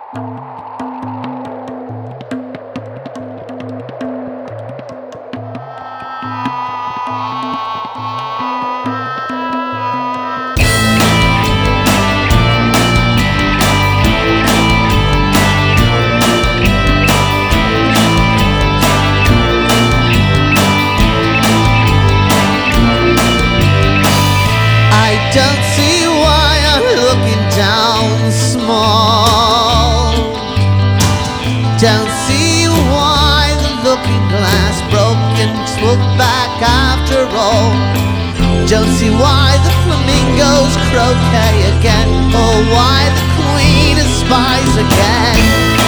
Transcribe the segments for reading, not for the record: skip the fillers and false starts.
Don't see why I'm looking down small. Don't see why the looking glass broke and look back after all. Don't see why the flamingos croquet again, or why the queen aspires again.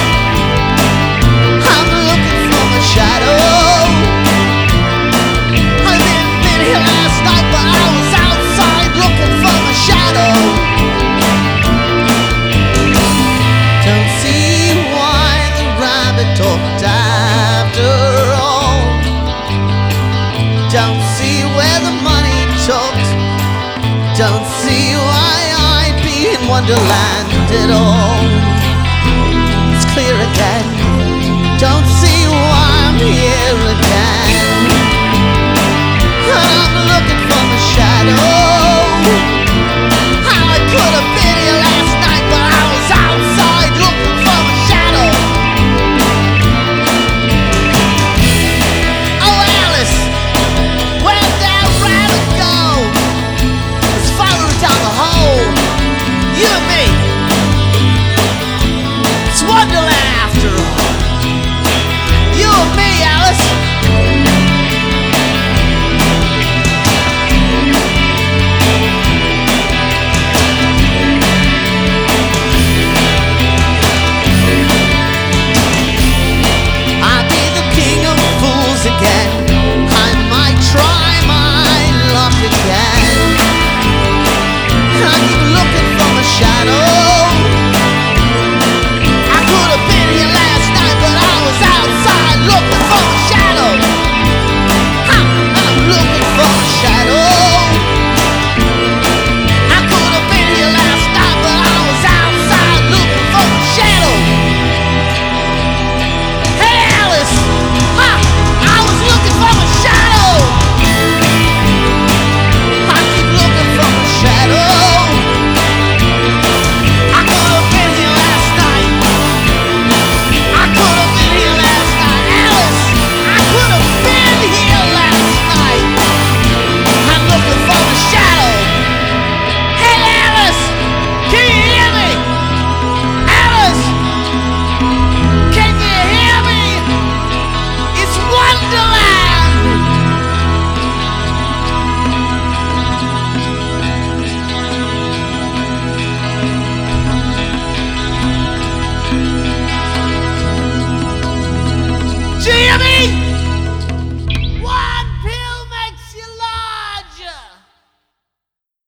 I'm looking for my shadow. I didn't been here last night, but I was outside looking for my shadow. Don't see why the rabbit talked after all. Don't see where the money talked. Don't see why I'd be in Wonderland at all. It's clear again. Don't see why I'm here again. I'm looking for my shadow. I could have been here last night, but I was outside looking for my shadow. Oh, Alice, where'd that rabbit go? It's following down the hole. You and me. It's Wonderland after all. You and me, Alice. Again, I might try my luck again. I keep looking for my shadow. I could have been here last night, but I was outside looking for my shadow. I'm looking for my shadow. I could have been here last night, but I was outside looking for my shadow. Hey, Alice! Looking for my shadow. I keep looking for my shadow. I could have been here last night. I could have been here last night. Alice, I could have been here last night. I'm looking for my shadow. Hey, Alice, can you hear me? Alice, can you hear me? It's Wonderland. Jimmy!